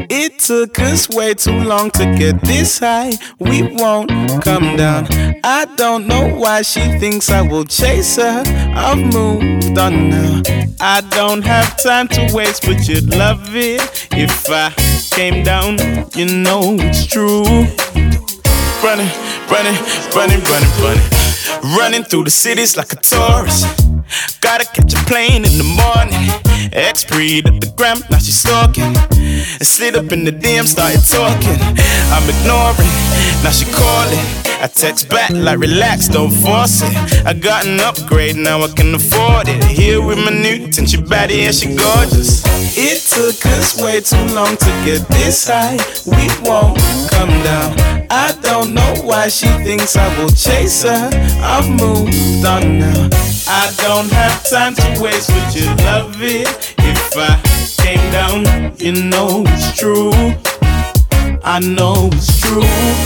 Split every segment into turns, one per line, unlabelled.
It took us way too long to get this high. We won't come down. I don't know why she thinks I will chase her. I've moved on now. I don't have time to waste, but you'd love it if I came down. You know it's true. Running, running, running, running, running. Running through the cities like a tourist. Gotta catch a plane in the morning. Ex-breed at the gram, now she's stalking. Slid up in the DM, started talking. I'm ignoring, now she calling. I text back like relax, don't force it. I got an upgrade, now I can afford it. Here with my new ten, she baddie and she gorgeous. It took us way too long to get this high. We won't come down. I don't know why she thinks I will chase her. I've moved on now. I don't have time to waste, but you love it if I came down. You know it's true. I know it's true.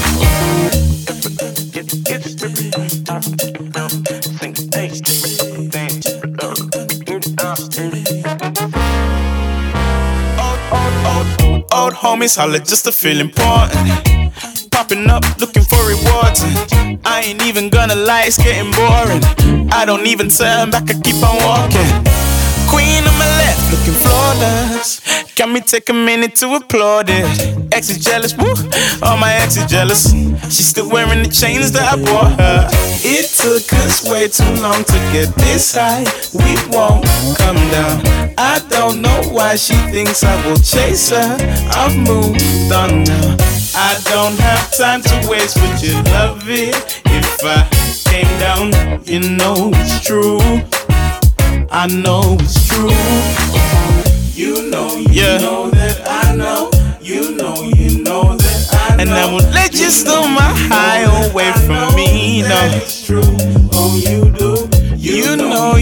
Old homies holler just to feel important. Popping up, looking for rewards. I ain't even gonna lie, it's getting boring. I don't even turn back, I keep on walking. Queen on my left, looking flawless. Can me take a minute to applaud it. Ex is jealous, woo, all my ex is jealous. She's still wearing the chains that I bought her. It took us way too long to get this high. We won't come down. I don't know why she thinks I will chase her. I've moved on now. I don't have time to waste, but you love it if I came down. You know it's true. I know it's true. You know that I know. You know that I know. And I won't let you steal my high away from me, no. It's true. Oh, you do. You know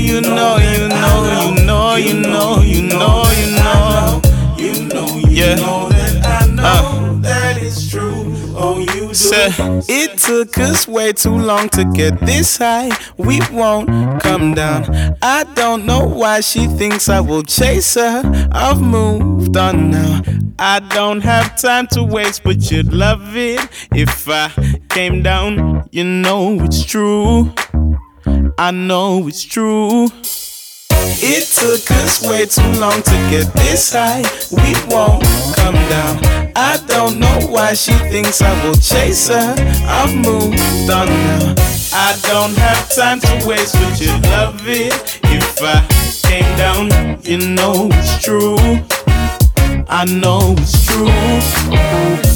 that I know that it's true. Oh, you do. It took us way too long to get this high. We won't come down. I don't know why she thinks I will chase her. I've moved on now. I don't have time to waste, but you'd love it if I came down. You know it's true. I know it's true. It took us way too long to get this high. We won't come down. I don't know why she thinks I will chase her. I've moved on now. I don't have time to waste, but you love it if I came down. You know it's true. I know it's true.